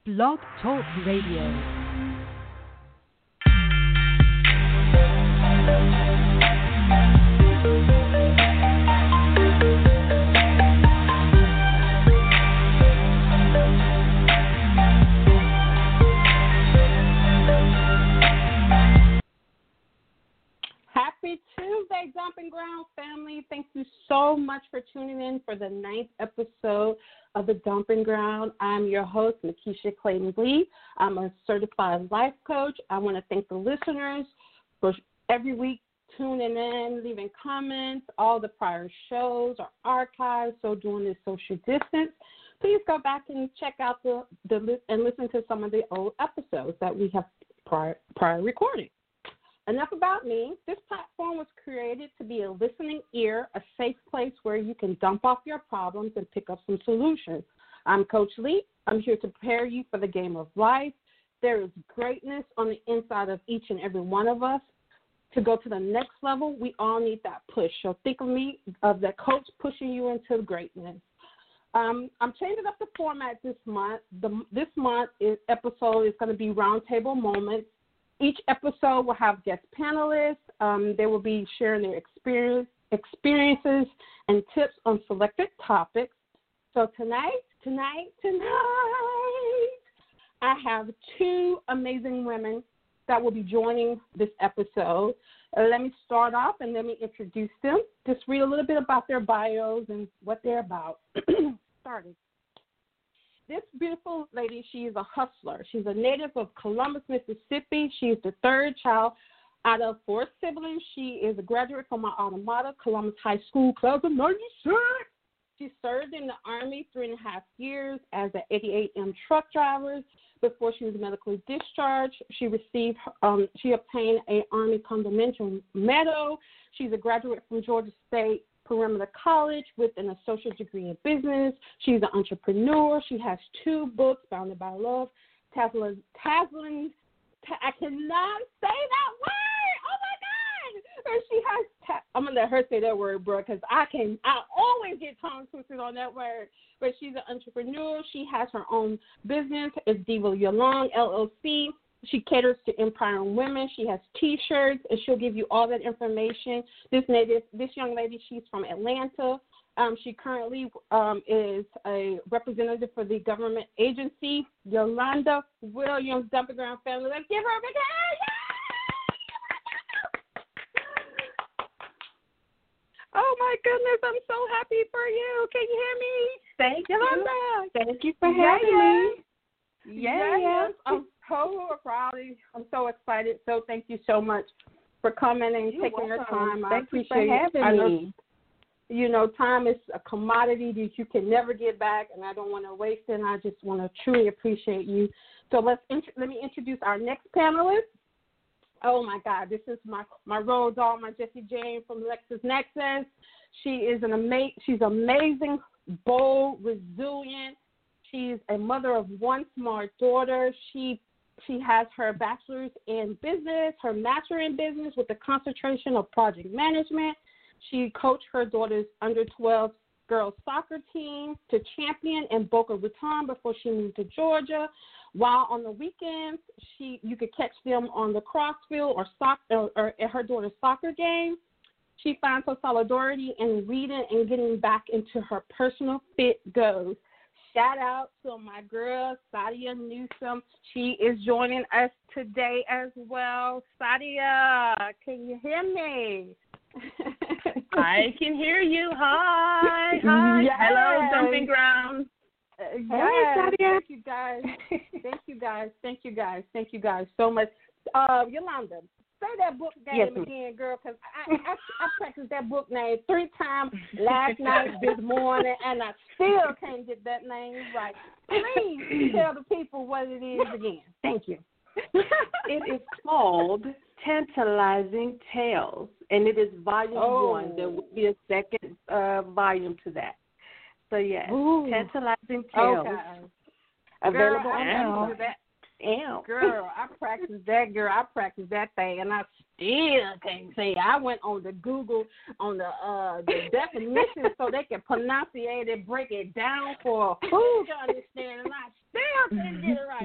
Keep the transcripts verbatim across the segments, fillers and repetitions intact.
Blog Talk Radio. Happy Tuesday, Dumping Ground family. Thank you so much for tuning in for the ninth episode of the Dumping Ground. I'm your host, Makisha Clayton Lee. I'm a certified life coach. I want to thank the listeners for every week tuning in, leaving comments. All the prior shows are archived, so during this social distance, please go back and check out the, the and listen to some of the old episodes that we have prior, prior recorded. Enough about me. This platform was created to be a listening ear, a safe place where you can dump off your problems and pick up some solutions. I'm Coach Lee. I'm here to prepare you for the game of life. There is greatness on the inside of each and every one of us. To go to the next level, we all need that push. So think of me, of that coach pushing you into greatness. Um, I'm changing up the format this month. The, this month is, episode is going to be Roundtable Moments. Each episode will have guest panelists. Um, they will be sharing their experience, experiences and tips on selected topics. So tonight, tonight, tonight, I have two amazing women that will be joining this episode. Uh, let me start off and let me introduce them. Just read a little bit about their bios and what they're about. Starting. This beautiful lady, she is a hustler. She's a native of Columbus, Mississippi. She is the third child out of four siblings. She is a graduate from my alma mater, Columbus High School, class of ninety-six. She served in the Army three and a half years as an eighty-eight M truck driver before she was medically discharged. She received, um, she obtained an Army Commendation Medal. She's a graduate from Georgia State Perimeter College with an associate degree in business. She's an entrepreneur. She has two books, Bounded by Love, Tazzling, Tazzling, ta- I cannot say that word. Oh my God. And she has, ta- I'm going to let her say that word, bro, because I can, I always get tongue twisted on that word. But she's an entrepreneur. She has her own business. It's Diva Yolong, L L C. She caters to empowering women. She has T-shirts, and she'll give you all that information. This native, this young lady, she's from Atlanta. Um, she currently um, is a representative for the government agency, Yolanda Williams, Dumping Ground family. Let's give her a big hand. Oh, my goodness. I'm so happy for you. Can you hear me? Thank Yolanda. you. Thank you for having yes. me. Yes. yes. I'm so proud. I'm so excited. So thank you so much for coming and You're taking welcome. your time. Thank I appreciate you for having it. I know, me. You know, time is a commodity that you can never get back, and I don't want to waste it. And I just want to truly appreciate you. So let's int- let me introduce our next panelist. Oh my God, this is my my road dog, my Jessie Jane from LexisNexis. She is an ama- She's amazing, bold, resilient. She's a mother of one smart daughter. She she has her bachelor's in business, her master in business with a concentration of project management. She coached her daughter's under twelve girls soccer team to champion in Boca Raton before she moved to Georgia. While on the weekends, she you could catch them on the cross field or, soc- or, or at her daughter's soccer game. She finds her solidarity in reading and getting back into her personal fit goals. Shout out to my girl, Sadia Newsom. She is joining us today as well. Sadia, can you hear me? I can hear you. Hi. Hi. Yes. Hello, Dumping Ground. Uh, yes. Hey, Sadia. Thank you, guys. Thank you, guys. Thank you, guys. Thank you, guys, so much. Uh, Yolanda, say that book name Yes, again, girl, because I, I, I practiced that book name three times last night, this morning, and I still can't get that name right. Please tell the people what it is again. Thank you. It is called Tantalizing Tales, and it is volume Oh. one. There will be a second uh, volume to that. So, yes, Ooh. Tantalizing Tales. Okay. Available Girl, I now. practiced that. Ow. Girl, I practiced that, girl. I practiced that thing, and I still can't say. I went on the Google on the uh, the definition so they can pronunciate it, break it down for who to understand, and I still can't get it right.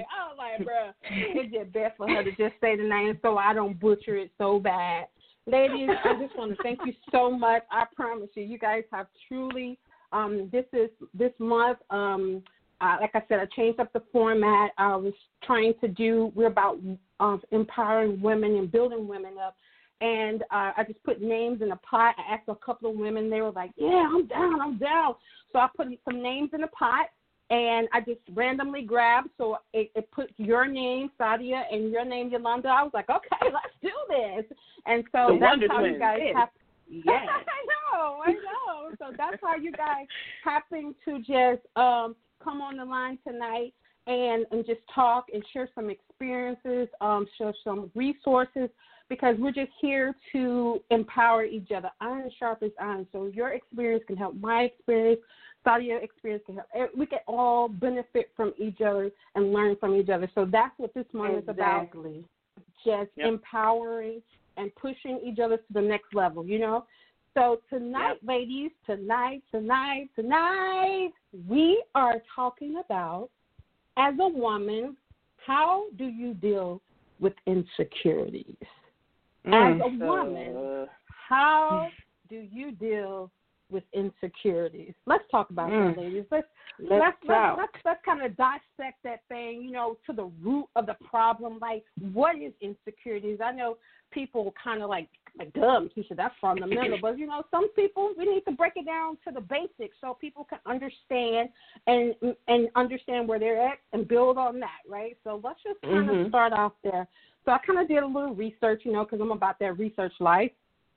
bruh. It's just best for her to just say the name so I don't butcher it so bad. Ladies, I just want to thank you so much. I promise you, you guys have truly, um, this is, this month, um, uh, like I said, I changed up the format. I was trying to do, we're about um, empowering women and building women up. And uh, I just put names in a pot. I asked a couple of women. They were like, yeah, I'm down, I'm down. So I put some names in a pot. And I just randomly grabbed, so it, it put your name, Sadia, and your name, Yolanda. I was like, okay, let's do this. And so the that's Wonder how Twins. you guys Yeah. have. Yes. I know, I know. So that's how you guys happen to just um, come on the line tonight and, and just talk and share some experiences, um, share some resources, because we're just here to empower each other. Iron sharpens iron. So your experience can help my experience. Sadia experience can help. We can all benefit from each other and learn from each other. So that's what this month exactly. is about. Just yep. empowering and pushing each other to the next level, you know? So tonight, yep. ladies, tonight, tonight, tonight, we are talking about, as a woman, how do you deal with insecurities? Mm. As a woman, how do you deal with insecurities? Let's talk about mm. that, ladies. Let's let's let's, let's, let's, let's kind of dissect that thing, you know, to the root of the problem. Like, what is insecurities? I know people kind of like, like, dumb, Keisha, that's fundamental. But, you know, some people, we need to break it down to the basics so people can understand and and understand where they're at and build on that, right? So let's just kind mm-hmm. of start off there. So I kind of did a little research, you know, because I'm about that research life.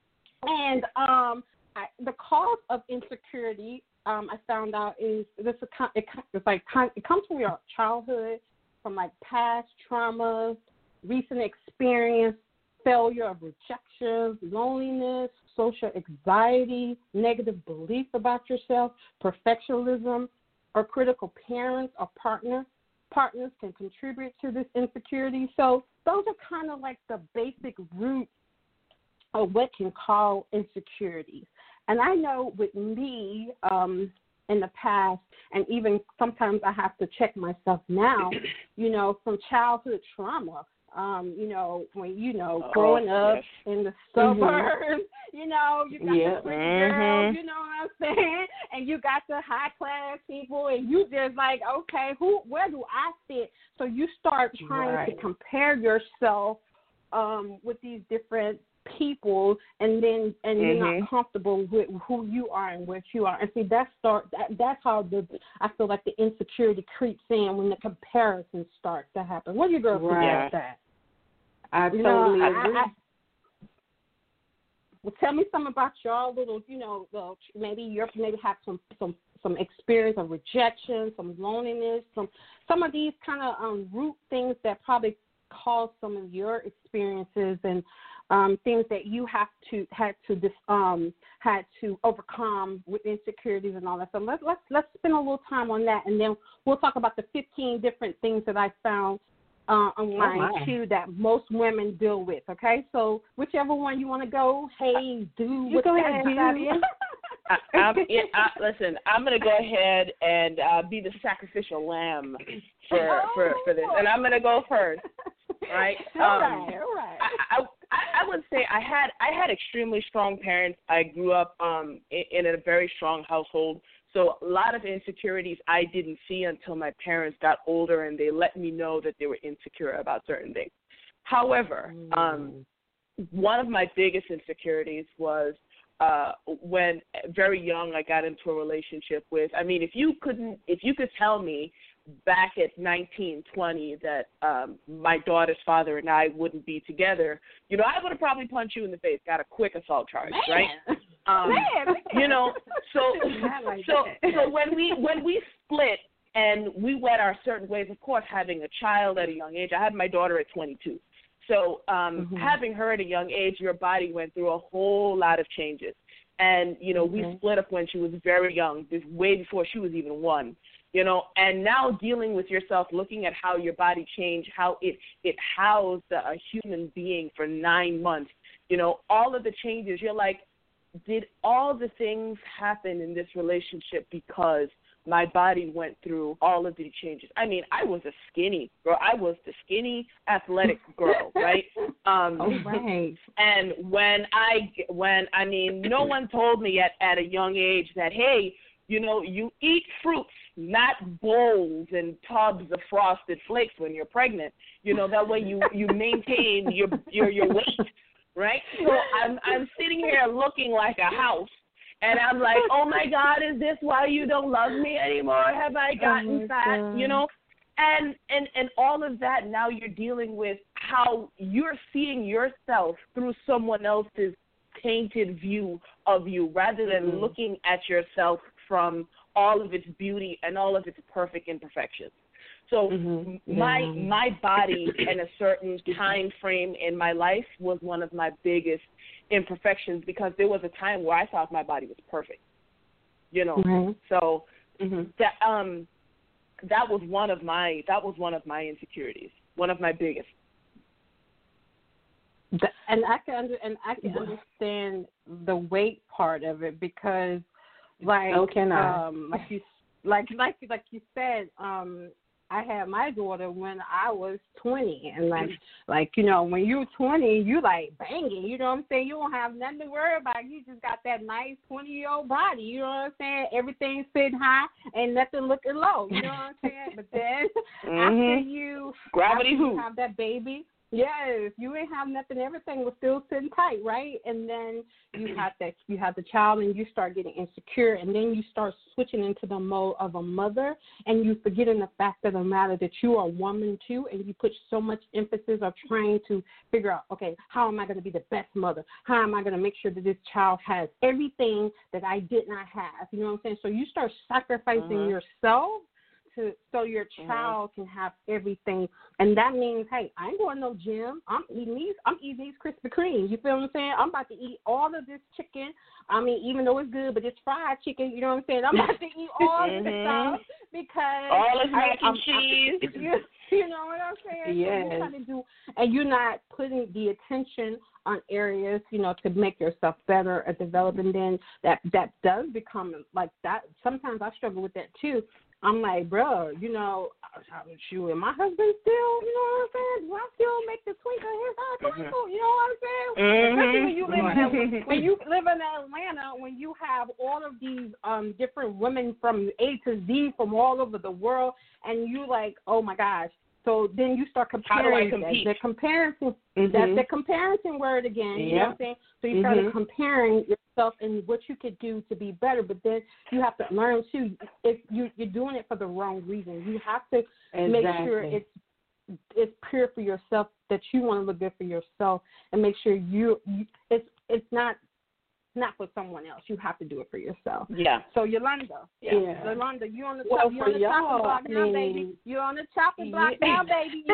And um, I, the cause of insecurity, um, I found out, is this. It, it's like it comes from your childhood, from like past traumas, recent experience, failure of rejection, loneliness, social anxiety, negative belief about yourself, perfectionism, or critical parents or partner. Partners can contribute to this insecurity. So those are kind of like the basic root of what can cause insecurities. And I know with me um, in the past, and even sometimes I have to check myself now, you know, from childhood trauma, um, you know, when, you know, growing oh, up yes. in the suburbs, mm-hmm. you know, you got yeah. the pretty mm-hmm. girls, you know what I'm saying? And you got the high-class people, and you just like, okay, who, where do I fit? So you start trying right. to compare yourself um, with these different people, and then and mm-hmm. you're not comfortable with who you are and what you are. And see, that start that that's how the I feel like the insecurity creeps in when the comparisons start to happen. What do you girls think right. about that? I you totally know, agree. I, I, well, tell me something about y'all little, you know, the, maybe you're maybe have some some some experience of rejection, some loneliness, some some of these kind of um, root things that probably cause some of your experiences and Um, things that you have to had to dis, um, had to overcome with insecurities and all that. So let's let's let's spend a little time on that, and then we'll talk about the fifteen different things that I found uh, online oh too that most women deal with. Okay, so whichever one you want to go, hey, do you what go you ahead, do. I, I'm, it, I, listen, I'm gonna go ahead and uh, be the sacrificial lamb for oh. for for this, and I'm gonna go first. Right. all um, right. All right. I, I, I would say I had I had extremely strong parents. I grew up um, in, in a very strong household, so a lot of insecurities I didn't see until my parents got older, and they let me know that they were insecure about certain things. However, mm. um, one of my biggest insecurities was uh, when very young I got into a relationship with. I mean, if you couldn't, if you could tell me back at nineteen, twenty that um, my daughter's father and I wouldn't be together, you know, I would have probably punched you in the face, got a quick assault charge, man. right? Um, man, you know, so like so that. so when we when we split and we went our certain ways, of course, having a child at a young age, I had my daughter at twenty-two. So um, mm-hmm. having her at a young age, your body went through a whole lot of changes. And, you know, mm-hmm. we split up when she was very young, this way before she was even one. You know, and now dealing with yourself, looking at how your body changed, how it, it housed a human being for nine months, you know, all of the changes, you're like, did all the things happen in this relationship because my body went through all of these changes. I mean, I was a skinny girl. I was the skinny, athletic girl, right? Um, oh, right. And when I, when I mean, no one told me at, at a young age that, hey, you know, you eat fruits, not bowls and tubs of Frosted Flakes when you're pregnant. You know, that way you, you maintain your, your your weight, right? So I'm I'm sitting here looking like a house, and I'm like, oh my God, is this why you don't love me anymore? Have I gotten oh fat? God. You know, and and and all of that. Now you're dealing with how you're seeing yourself through someone else's tainted view of you, rather than mm-hmm. looking at yourself from all of its beauty and all of its perfect imperfections. So mm-hmm. my yeah. my body in a certain time frame in my life was one of my biggest imperfections, because there was a time where I thought my body was perfect. You know, mm-hmm. so mm-hmm. that um that was one of my that was one of my insecurities, one of my biggest. And I can under, and I can understand the weight part of it, because, like, so can I. um, like you, like like like you said, um, I had my daughter when I was twenty, and like like you know, when you're twenty, you like banging. You know what I'm saying? You don't have nothing to worry about. You just got that nice twenty year old body. You know what I'm saying? Everything's sitting high and nothing looking low. You know what I'm saying? But then mm-hmm. after you gravity after who you have that baby. Yes, you ain't have nothing. Everything was still sitting tight, right? And then you had that, you had the child, and you start getting insecure, and then you start switching into the mode of a mother, and you forgetting the fact of the matter that you are a woman too, and you put so much emphasis of trying to figure out, okay, how am I going to be the best mother? How am I going to make sure that this child has everything that I did not have? You know what I'm saying? So you start sacrificing mm-hmm. yourself to so your child mm-hmm. can have everything, and that means, hey, I ain't going to no gym. I'm eating these. I'm eating these Krispy Kremes. You feel what I'm saying? I'm about to eat all of this chicken. I mean, even though it's good, but it's fried chicken. You know what I'm saying? I'm about to eat all mm-hmm. this stuff because all this mac I, and I'm, cheese. I'm, you, you know what I'm saying? Yes. So you're trying to do, and you're not putting the attention on areas, you know, to make yourself better at developing. Then that that does become like that. Sometimes I struggle with that too. I'm like, bro, you know, shoot, and my husband still, you know what I'm saying? Do I still make the twinkle his eye twinkle? You know what I'm saying? Mm-hmm. Especially when you live in when you live in Atlanta, when you have all of these um different women from A to Z from all over the world, and you like, oh my gosh. So then you start comparing. How do I compete? The comparison, mm-hmm. that's the comparison word again. You yep. know what I'm saying? So you mm-hmm. start comparing yourself and what you could do to be better. But then you have to learn too. If you you're doing it for the wrong reason, you have to exactly. make sure it's it's pure for yourself, that you want to look good for yourself, and make sure you, you it's it's not. Not for someone else. You have to do it for yourself. Yeah. So Yolanda, yeah. yeah. Yolanda, you on the well, top, you on the chopping block now, mean, baby. You on the chopping block yeah. now, baby.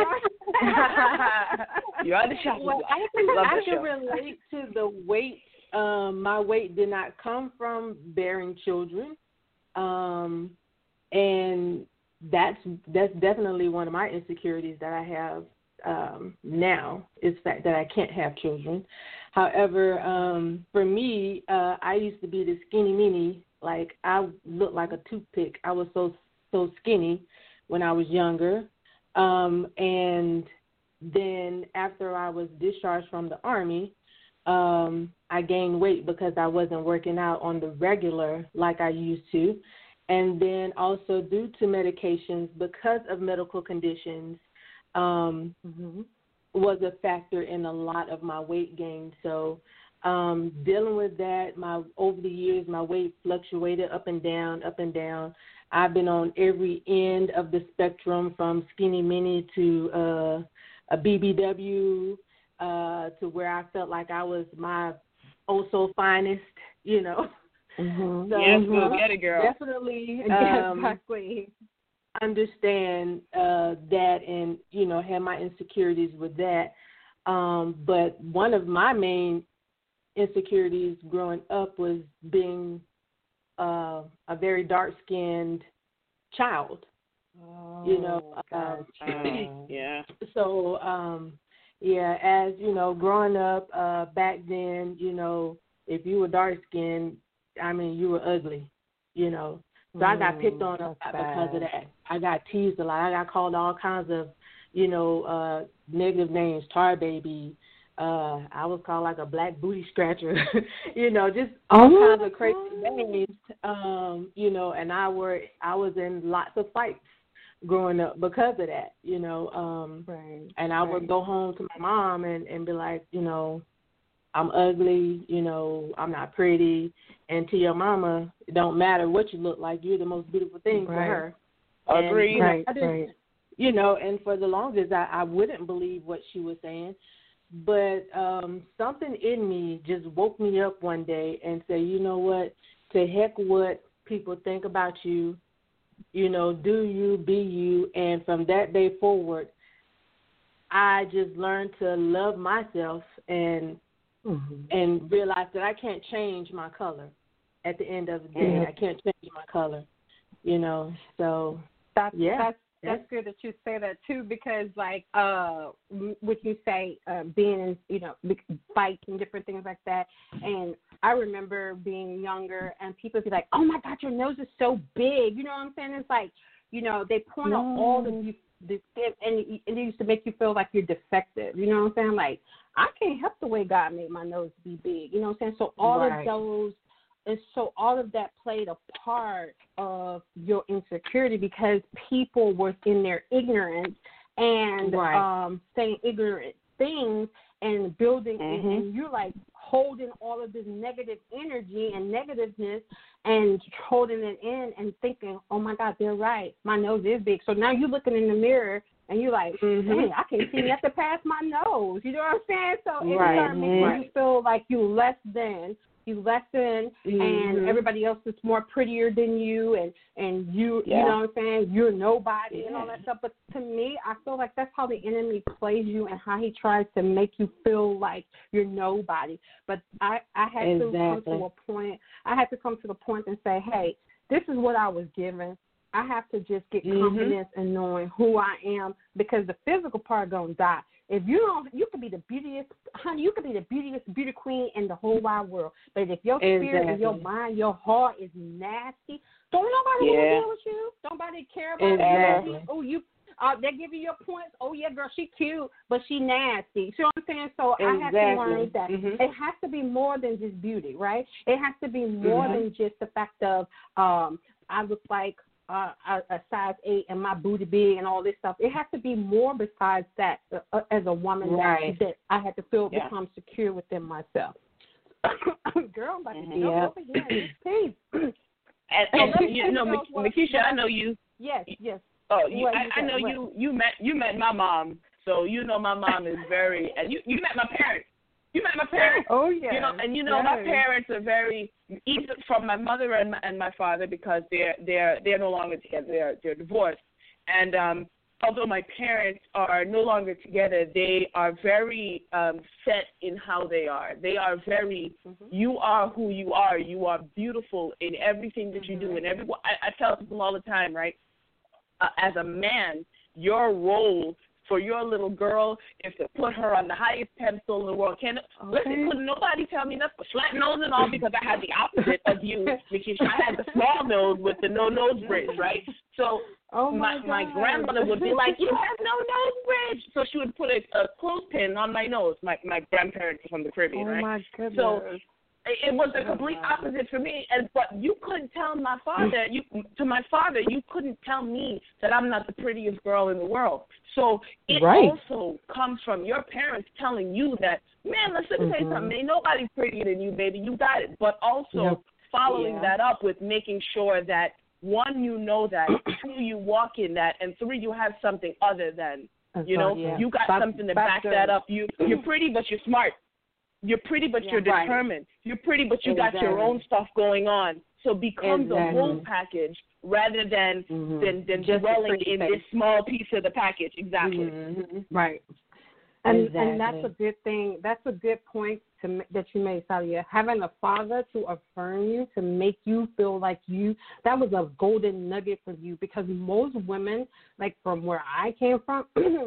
You're on the chopping well, block. I can, Love I the can show. relate to the weight. Um, my weight did not come from bearing children, um, and that's that's definitely one of my insecurities that I have um, now, is the fact that I can't have children. However, um, for me, uh, I used to be the skinny mini. Like, I looked like a toothpick. I was so so skinny when I was younger. Um, and then after I was discharged from the Army, um, I gained weight because I wasn't working out on the regular like I used to. And then also due to medications, because of medical conditions, um, mm-hmm. was a factor in a lot of my weight gain. So um, dealing with that, my over the years, my weight fluctuated up and down, up and down. I've been on every end of the spectrum, from skinny mini to uh, a B B W, uh, to where I felt like I was my oh so finest, you know. Mm-hmm. So, yes, go get it, girl. Definitely. Um, exactly. Understand uh, that, and you know, have my insecurities with that. Um, but one of my main insecurities growing up was being uh, a very dark-skinned child. Oh, you know, uh, oh, yeah. So, um, yeah, as you know, growing up uh, back then, you know, if you were dark-skinned, I mean, you were ugly, you know. So I got picked on a Mm, lot that's because of bad. that. I got teased a lot. I got called all kinds of, you know, uh, negative names, tar baby. Uh, I was called like a black booty scratcher, you know, just all Oh, kinds of crazy names. Um, you know, and I were I was in lots of fights growing up because of that, you know. Um, right. and I right. would go home to my mom and, and be like, you know, I'm ugly, you know, I'm not pretty. And to your mama, it don't matter what you look like, you're the most beautiful thing Right. for her. Agreed. And, you know, Right, I didn't, right. you know, and for the longest, I, I wouldn't believe what she was saying. But um, something in me just woke me up one day and said, you know what, to heck what people think about you, you know, do you, be you. And from that day forward, I just learned to love myself and Mm-hmm. and realize that I can't change my color at the end of the day. Yeah. I can't change my color, you know. So That's yeah, that's that's good that you say that too, because like uh, what you say, uh, being in, you know, fights and different things like that. And I remember being younger and people be like, "Oh my God, your nose is so big," you know what I'm saying? It's like, you know, they point out all the you. The, and it and it used to make you feel like you're defective. You know what I'm saying? Like, I can't help the way God made my nose be big. You know what I'm saying? So all Right. of those, and so all of that played a part of your insecurity because people were in their ignorance and Right. um, saying ignorant things and building, Mhm. and, and you're like holding all of this negative energy and negativeness and holding it in and thinking, oh my God, they're right. My nose is big. So now you're looking in the mirror and you're like, Mhm. dang, I can't see nothing past my nose. You know what I'm saying? So it Right. started making Right. you feel like you less than, you less than, Mhm. and everybody else is more prettier than you, and and you, Yeah. you know what I'm saying? You're nobody and all Yeah. that stuff. But to me, I feel like that's how the enemy plays you and how he tries to make you feel like you're nobody. But I, I had to come Exactly. to a point. I had to come to the point and say, hey, this is what I was given. I have to just get Mhm. confidence in knowing who I am, because the physical part gonna die. If you don't, you could be the beautiest, honey, you could be the beautiest beauty queen in the whole wide world. But if your spirit and your Exactly. mind, your heart is nasty, don't nobody want to Yeah. deal with you. Nobody care about Exactly. you. Oh, you, uh, they give you your points. Oh yeah, girl, she cute, but she nasty. See what I'm saying? So I had to learn Exactly. that Mhm. it has to be more than just beauty, right? It has to be more Mhm. than just the fact of um, I look like Uh, a, a size eight and my booty big and all this stuff. It has to be more besides that. Uh, as a woman, Right. that, that I had to feel Yeah. become secure within myself. Girl, I'm about to Mhm. jump Yep. over here. in this page. And, So and let me you tell know, you Mak- what- Makisha, what I I- know you. Yes, yes. Oh, you, What I, you I said, know what? you. You met you met my mom, so you know my mom is very. And you you met my parents. You met my parents. Oh yeah. You know, and you know my parents are very, even from my mother and my, and my father, because they're they're they're no longer together. They're they're divorced. And um, although my parents are no longer together, they are very um, set in how they are. They are very. Mm-hmm. You are who you are. You are beautiful in everything that you do. And every I, I tell people all the time, right? Uh, as a man, your role for your little girl is to put her on the highest pedestal in the world. Can listen, couldn't nobody tell me nothing but flat nose and all, because I had the opposite of you, because I had the small nose with the no nose bridge, right? So oh my my, my grandmother would be like, "You have no nose bridge," so she would put a, a clothespin on my nose. My my grandparents are from the Caribbean, oh right? my goodness. So it was the complete opposite for me, and but you couldn't tell my father, you to my father, you couldn't tell me that I'm not the prettiest girl in the world. So it Right. also comes from your parents telling you that, man, let's let me tell you Mhm. something, ain't nobody's prettier than you, baby, you got it. But also Yep. following Yeah. that up with making sure that, one, you know that, two, you walk in that, and three, you have something other than, you know, yeah. you got That's- something to that's back good. that up. You you're pretty, but you're smart. You're pretty, but Yeah, you're right. determined. You're pretty, but you got your Exactly. own stuff going on. So become the Exactly. whole package rather than Mhm. than, than Just the dwelling pretty in face. this small piece of the package. Exactly. Mhm. Right. And Exactly. and that's a good thing. That's a good point to ma- that you made, Sadia. Having a father to affirm you, to make you feel like you, that was a golden nugget for you, because most women, like from where I came from,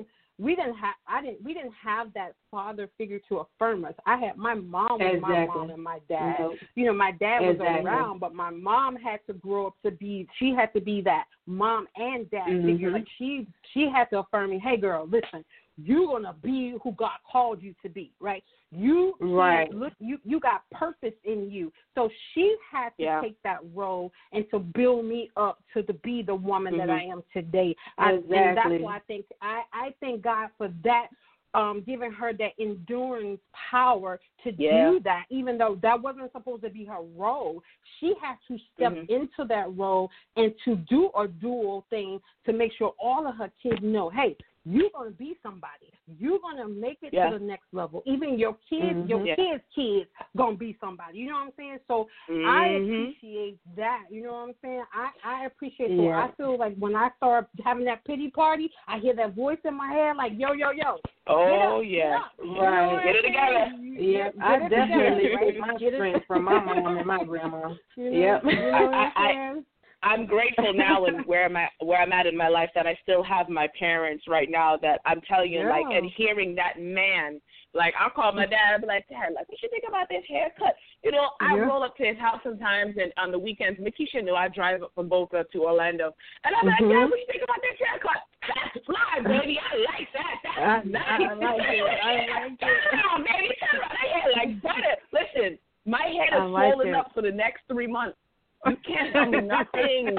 we didn't have I didn't we didn't have that father figure to affirm us. I had my mom was exactly. my mom and my dad. Nope. You know, my dad was exactly. around, but my mom had to grow up to be. She had to be that mom and dad mm-hmm. figure. Like she she had to affirm me. Hey, girl, listen. You're gonna be who God called you to be, right? You right. look, you you got purpose in you. So she had to yeah. take that role and to build me up to the, be the woman mm-hmm. that I am today. Exactly. I, and that's why I think I, I thank God for that. Um, giving her that endurance power to yeah. do that, even though that wasn't supposed to be her role. She had to step mm-hmm. into that role and to do a dual thing to make sure all of her kids know, hey, you're going to be somebody. You're going to make it yeah. to the next level. Even your kids, mm-hmm. your yeah. kids' kids going to be somebody. You know what I'm saying? So mm-hmm. I appreciate that. You know what I'm saying? I, I appreciate it. So yeah. I feel like when I start having that pity party, I hear that voice in my head like, yo, yo, yo. Oh, get yeah. Get right. Get it together. Yeah, I definitely get my strength from my mom and my grandma. You know, yep. You know what I'm I, saying? I'm grateful now and where I'm at, where I'm at in my life that I still have my parents right now that I'm telling you, yeah. like, and hearing that man, like, I'll call my dad and be like, Dad, like, what you think about this haircut? You know, I yeah. roll up to his house sometimes, and on the weekends, Makisha knew I drive up from Boca to Orlando, and I'm mm-hmm. like, Dad, what you think about this haircut? That's fly, baby. I like that. That's I, nice. I like it. I like it. Damn, baby, turn around my hair like butter. Listen, my head is like swollen it. up for the next three months. You can't tell me nothing.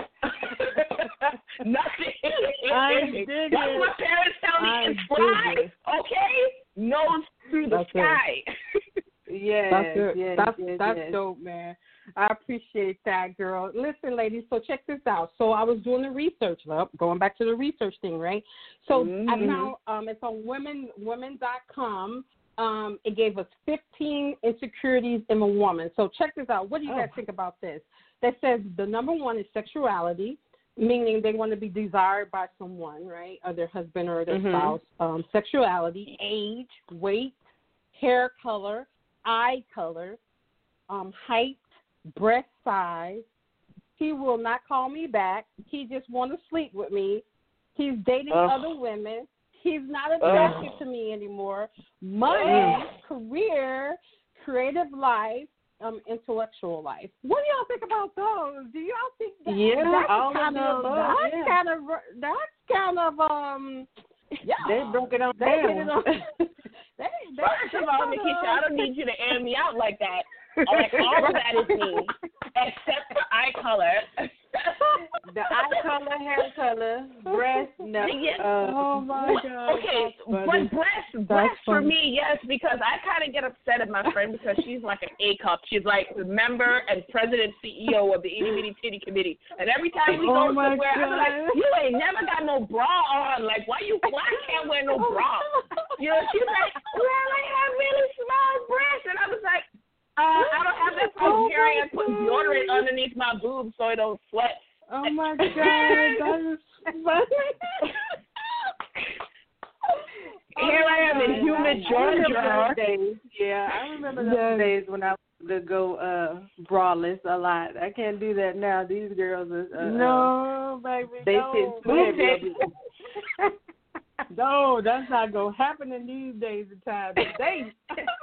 Nothing. I dig What it. my parents tell me I is fly, dig it. okay? Nose through the That's sky. Yes, That's good. yes, that's yes, that's yes. dope, man. I appreciate that, girl. Listen, ladies, so check this out. So I was doing the research, well, going back to the research thing, right? So mm-hmm. I now um, it's on women women dot com. Um, it gave us fifteen insecurities in a woman. So check this out. What do you oh. guys think about this? That says the number one is sexuality, meaning they want to be desired by someone, right, or their husband or their mm-hmm. spouse. Um, sexuality, age, weight, hair color, eye color, um, height, breast size. He will not call me back. He just want to sleep with me. He's dating Ugh. other women. He's not attracted Ugh. to me anymore. Money, Ugh. career, creative life, um, intellectual life. What do y'all think about those? Do y'all think that Yeah, that's all kind of of the above, that's yeah. kind of that's kind of um yeah They broke it on they down. hit it on. they, they, First of all, they Makisha, I don't need you to air me out like that. Like, uh, all of that is me, except for eye color. The eye color, hair color, breast, no. Yeah. Uh, Oh my God! Okay, That's but funny. breast, That's breast for funny. me, yes, because I kind of get upset at my friend because she's like an A cup. She's like the member and president C E O of the Itty Bitty Titty Committee, and every time we Oh go my somewhere, I'm like, God. you ain't never got no bra on. Like, why you? Why I can't wear no bra? You know, she's like, well, I have really small breasts, and I was like, uh, I don't have that Oh problem. Carrie, my I put God. deodorant underneath my boobs so it don't sweat. Oh my God, that is funny. Here I am in humid I remember Georgia. those days. Yeah, I remember those Yes. days when I would go uh, braless a lot. I can't do that now. These girls are uh, No, baby, they no. sit too heavy. No, that's not gonna happen in these days and times. Today.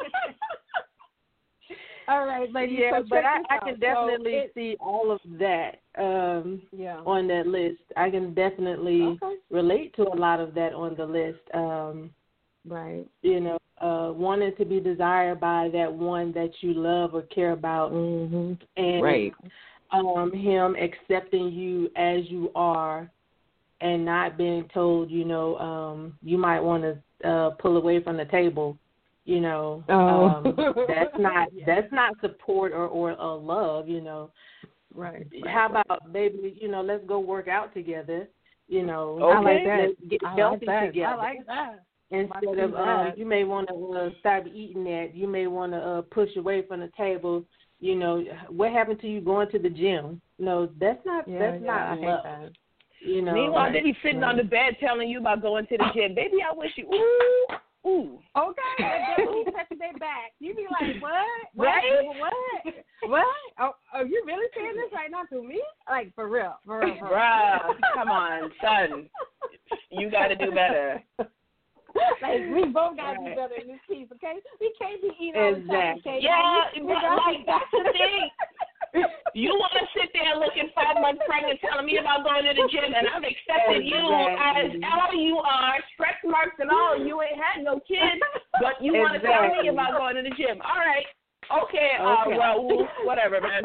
All right, ladies. Yeah, so but check I, this I out. can So definitely it- see all of that um, yeah. on that list. I can definitely Okay. relate to a lot of that on the list. Um, Right. you know, uh, wanting to be desired by that one that you love or care about, Mm-hmm. and Right. um, him accepting you as you are, and not being told, you know, um, you might want to uh, pull away from the table. You know, Oh. um, that's not Yeah. that's not support or, or, or love. You know, Right. how about baby? You know, let's go work out together. You know, Okay. I like that. let's get I healthy like that. together. I like that. Instead I of see um, that. you may want to uh, stop eating that. You may want to uh, push away from the table. You know, what happened to you going to the gym? No, that's not Yeah, that's yeah, I not hate love. that. You know, Meanwhile, they be sitting on the bed telling you about going to the gym. Baby, I wish you, ooh, ooh. Okay, and then when you touch their back, you be like, what? What? Right? What? What? Oh, are you really saying this right now to me? Like, for real, for real, for real. Bruh, come on, son. You got to do better. cake. We both got to right. do better in this piece, okay? We can't be eating all the chocolate cake. Yeah, we, we that, like, that's the thing. You want to sit there looking five months pregnant telling me about going to the gym, and I've accepted exactly. you as all you are, stretch marks and all. You ain't had no kids, but you want to exactly. tell me about going to the gym. All right. Okay, uh, okay. well, whatever, man.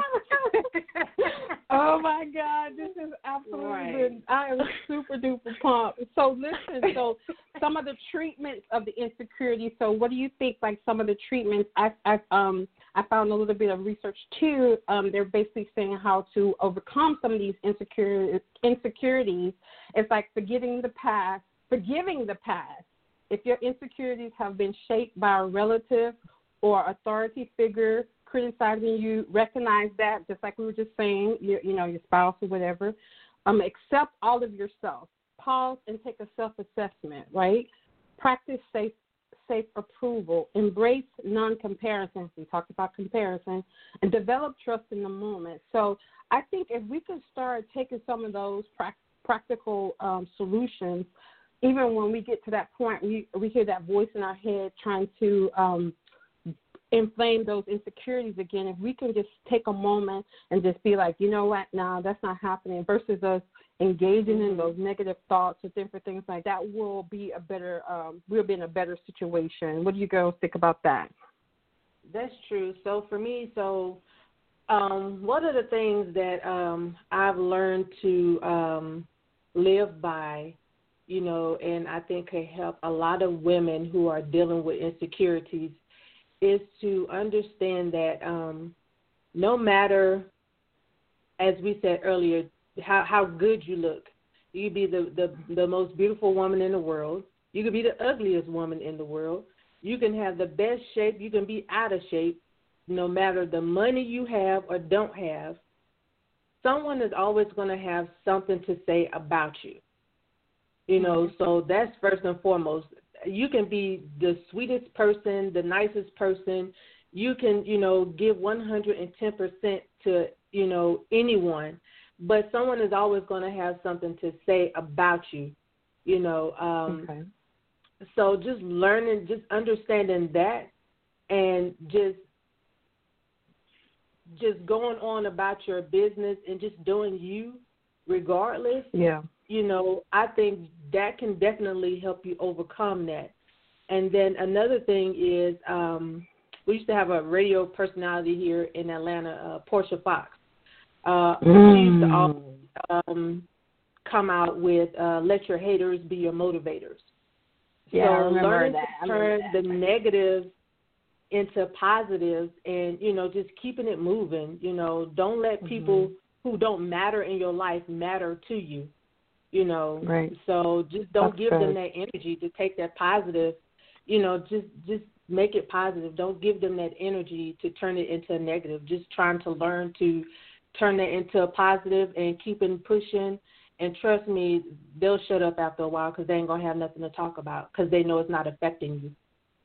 Oh, my God. This is absolutely right. good. I am super duper pumped. So, listen, so some of the treatments of the insecurity. So, what do you think, like, some of the treatments? I, I, um, I found a little bit of research, too. Um, they're basically saying how to overcome some of these insecure, insecurities. It's like forgetting the past, forgiving the past. If your insecurities have been shaped by a relative or authority figure criticizing you, recognize that, just like we were just saying, you, you know, your spouse or whatever. Um, accept all of yourself. Pause and take a self-assessment, right? Practice safe safe approval. Embrace non-comparison. We talked about comparison. And develop trust in the moment. So I think if we could start taking some of those pra- practical um, solutions, even when we get to that point, we, we hear that voice in our head trying to um, inflame those insecurities again, if we can just take a moment and just be like, you know what, no, that's not happening, versus us engaging mm-hmm. in those negative thoughts or different things like that, will be a better, um, we'll be in a better situation. What do you girls think about that? That's true. So for me, so um, one of the things that um, I've learned to um, live by, you know, and I think can help a lot of women who are dealing with insecurities, is to understand that um, no matter, as we said earlier, how, how good you look. You could be the, the, the most beautiful woman in the world. You could be the ugliest woman in the world. You can have the best shape. You can be out of shape. No matter the money you have or don't have, someone is always going to have something to say about you. You know, mm-hmm. so that's first and foremost. You can be the sweetest person, the nicest person. You can, you know, give one hundred ten percent to, you know, anyone. But someone is always going to have something to say about you, you know. Um, okay. So just learning, just understanding that, and just just going on about your business and just doing you regardless. Yeah. You know, I think that can definitely help you overcome that. And then another thing is, um, we used to have a radio personality here in Atlanta, uh, Portia Fox. Uh, mm. She used to always um, come out with uh, "Let your haters be your motivators." Yeah, so I remember learning that. to turn the negative into positive, and you know, just keeping it moving. You know, don't let mm-hmm. people who don't matter in your life matter to you. You know, right. So just don't That's give good. them that energy to take that positive. You know, just just make it positive. Don't give them that energy to turn it into a negative. Just trying to learn to turn it into a positive and keeping pushing. And trust me, they'll shut up after a while because they ain't gonna have nothing to talk about because they know it's not affecting you.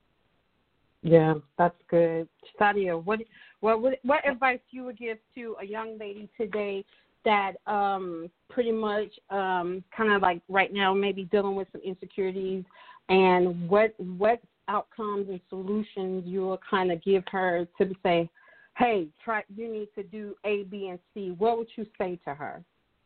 Yeah, that's good. Sadia, what what what, what advice you would give to a young lady today that um, pretty much um, kind of like right now maybe dealing with some insecurities, and what what outcomes and solutions you will kind of give her to say, hey, try you need to do A, B, and C. What would you say to her?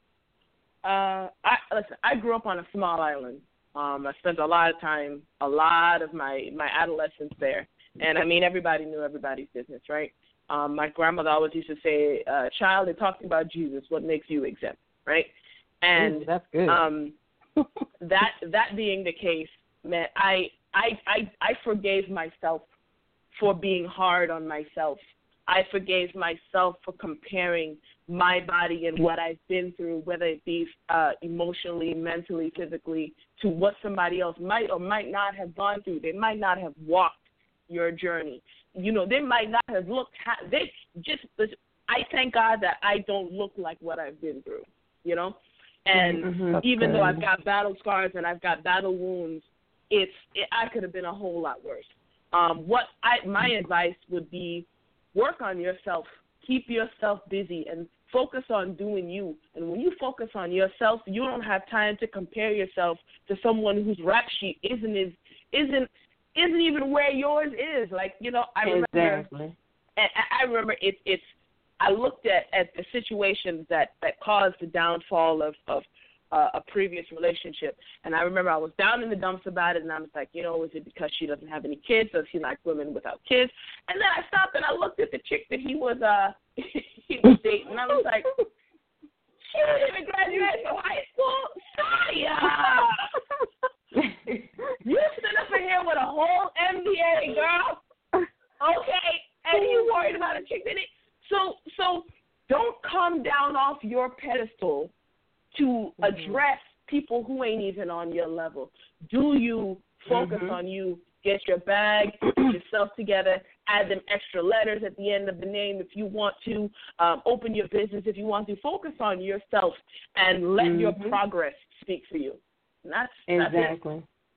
Uh, I listen. I grew up on a small island. Um, I spent a lot of time, a lot of my, my adolescence there, and I mean everybody knew everybody's business, right? Um, my grandmother always used to say, uh, "Child, they're talking about Jesus. What makes you exempt?" Right? And Ooh, that's good. Um, that that being the case, man, I, I I I forgave myself for being hard on myself. I forgave myself for comparing my body and what I've been through, whether it be uh, emotionally, mentally, physically, to what somebody else might or might not have gone through. They might not have walked your journey. You know, they might not have looked. Ha- they just. I thank God that I don't look like what I've been through. You know, and mm-hmm. even though I've got battle scars and I've got battle wounds, it's. It, I could have been a whole lot worse. Um, what I my advice would be. Work on yourself. Keep yourself busy and focus on doing you. And when you focus on yourself, you don't have time to compare yourself to someone whose rap sheet isn't as isn't isn't even where yours is. Like, you know, I remember, exactly. and I remember it, it's. I looked at, at the situations that, that caused the downfall of of uh, a previous relationship, and I remember I was down in the dumps about it, and I was like, you know, is it because she doesn't have any kids? Does he like women without kids? And then I stopped and I looked at the chick that he was uh he was dating, and I was like, she didn't even graduate from high school. Saya, you sit up in here with a whole M B A, girl. Okay, and you worried about a chick that it. So so don't come down off your pedestal to address people who ain't even on your level. Do you focus mm-hmm. on you, get your bag, get yourself together, add them extra letters at the end of the name if you want to, um, open your business if you want to. Focus on yourself and let mm-hmm. your progress speak for you. And that's, exactly.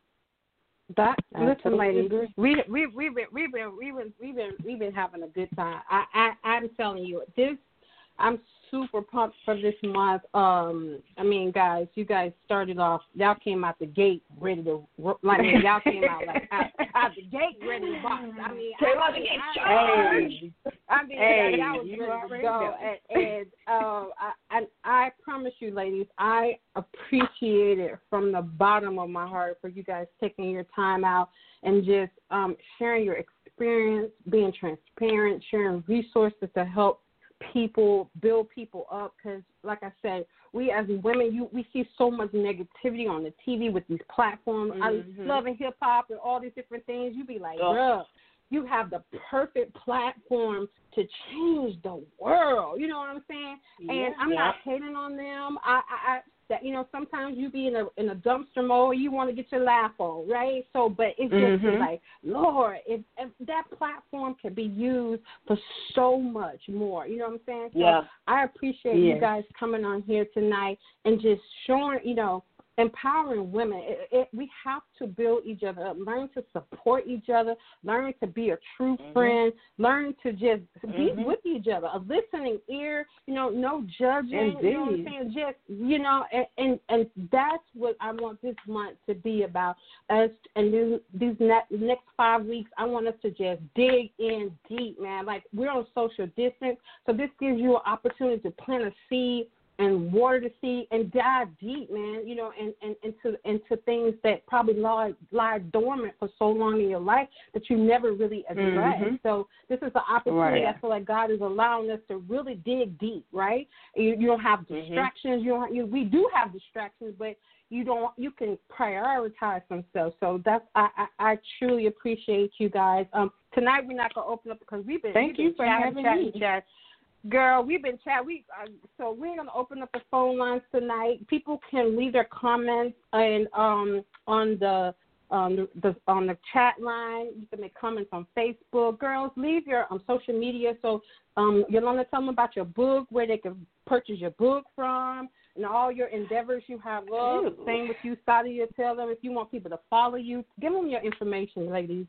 That's That I listen, totally ladies, agree. we we we've been we've been we've been we've been we've been having a good time. I, I I'm telling you, this I'm super pumped for this month. Um, I mean, guys, you guys started off. Y'all came out the gate ready to like y'all came out like out, out the gate ready to box. I mean, came I, out the gate charged. I mean, hey, y'all was ready to go, and, and um, I, and I promise you, ladies, I appreciate it from the bottom of my heart for you guys taking your time out and just um, sharing your experience, being transparent, sharing resources to help people, build people up, because like I said, we as women, you we see so much negativity on the T V with these platforms. Mm-hmm. I love hip hop and all these different things. You be like, oh. bruh, you have the perfect platform to change the world. You know what I'm saying? Yeah, and I'm yeah. not hating on them. I, I, I that you know sometimes you be in a in a dumpster mode, you want to get your laugh on, right? So, but it's just mm-hmm. like, Lord, if, if that platform can be used for so much more, you know what I'm saying? So yeah. I appreciate yes. you guys coming on here tonight and just showing, you know, empowering women. It, it, we have to build each other up, learn to support each other, learn to be a true mm-hmm. friend, learn to just mm-hmm. be with each other, a listening ear, you know, no judging, Indeed. you know what I'm saying? Just, you know, and, and, and that's what I want this month to be about. Us and these, these next, next five weeks, I want us to just dig in deep, man. Like, we're on social distance, so this gives you an opportunity to plant a seed and water the seed and dive deep, man, you know, and, and into into things that probably lie, lie dormant for so long in your life that you never really addressed. Mm-hmm. So this is the opportunity. Right. I feel like God is allowing us to really dig deep, right? You, you don't have distractions. Mm-hmm. You don't. You, we do have distractions, but you don't. You can prioritize some stuff. So that's I, I, I truly appreciate you guys. Um, tonight we're not gonna open up because we've been. Thank we've you been for chatting, having chatting, me. Chatting. Girl, we've been chatting. We uh, so we're gonna open up the phone lines tonight. People can leave their comments and um on the um the, the on the chat line. You can make comments on Facebook. Girls, leave your um social media. So um Yolanda, tell them about your book, where they can purchase your book from, and all your endeavors you have up. Ooh. Same with you, Sadia. Tell them if you want people to follow you. Give them your information, ladies.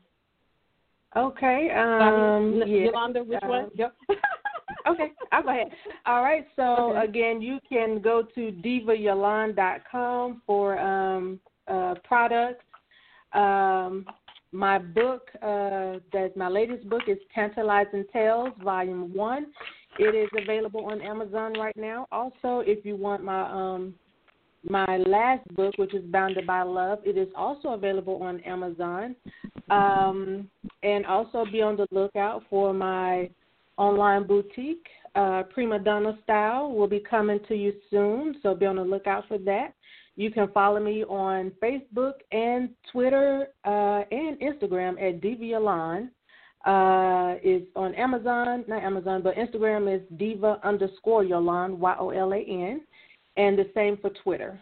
Okay. Um, yeah. Yolanda, which um, one? Yep. Okay, I'll go ahead. All right, so okay. again, you can go to diva yolanda dot com for um, uh, products. Um, my book, uh, that my latest book is Tantalizing Tales, Volume One. It is available on Amazon right now. Also, if you want my um, my last book, which is Bounded by Love, it is also available on Amazon. Um, and also be on the lookout for my online boutique, uh, Prima Donna Style, will be coming to you soon, so be on the lookout for that. You can follow me on Facebook and Twitter uh, and Instagram at Diva Yolanda. Uh, it's on Amazon, not Amazon, but Instagram is Diva underscore Yolanda, Y O L A N, and the same for Twitter.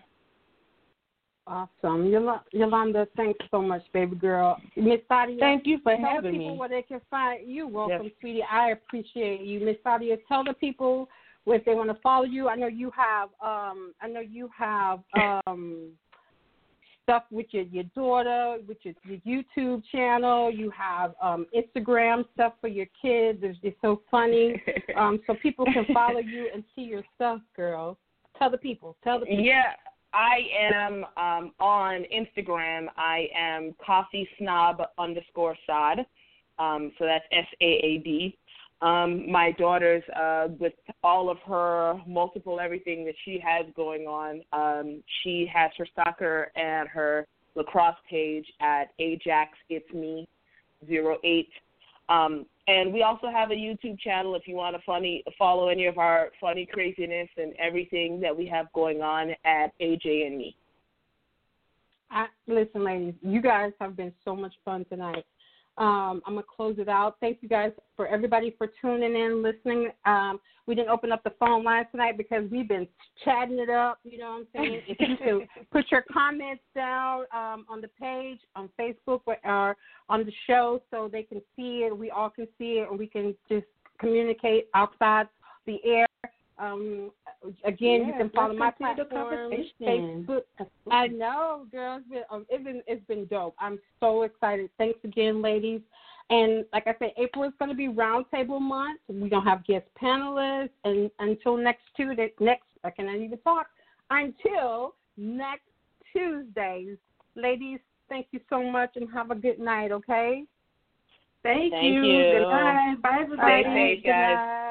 Awesome. Yolanda, thanks so much, baby girl. Miss Sadia, thank you for tell having people me. Where they can find you. Welcome, yes. sweetie. I appreciate you. Miss Sadia, tell the people if they want to follow you. I know you have um I know you have um stuff with your, your daughter, with your, your YouTube channel. You have um Instagram stuff for your kids. It's, it's so funny. um so people can follow you and see your stuff, girl. Tell the people. Tell the people. Yeah. I am um, on Instagram. I am coffee snob underscore sod. Um, so that's S A A D. Um, my daughter's, uh, with all of her multiple everything that she has going on, um, she has her soccer and her lacrosse page at Ajax It's Me zero eight. Um, and we also have a YouTube channel if you want to funny follow any of our funny craziness and everything that we have going on at A J and Me. I, listen, ladies, you guys have been so much fun tonight. Um, I'm going to close it out. Thank you guys for everybody for tuning in, listening. Um, we didn't open up the phone lines tonight because we've been chatting it up, you know what I'm saying? If you could put your comments down um, on the page, on Facebook, or on the show so they can see it, we all can see it, and we can just communicate outside the air. Um, again, yeah, you can follow my platform, Facebook. I know, girls. It's been, um, it's been it's been dope. I'm so excited. Thanks again, ladies. And like I said, April is going to be Roundtable Month. We're gonna have guest panelists, and until next Tuesday, next I cannot even talk. Until next Tuesday, ladies. Thank you so much, and have a good night. Okay. Thank, Thank you. you. Good night. Bye, everybody. Stay safe, guys.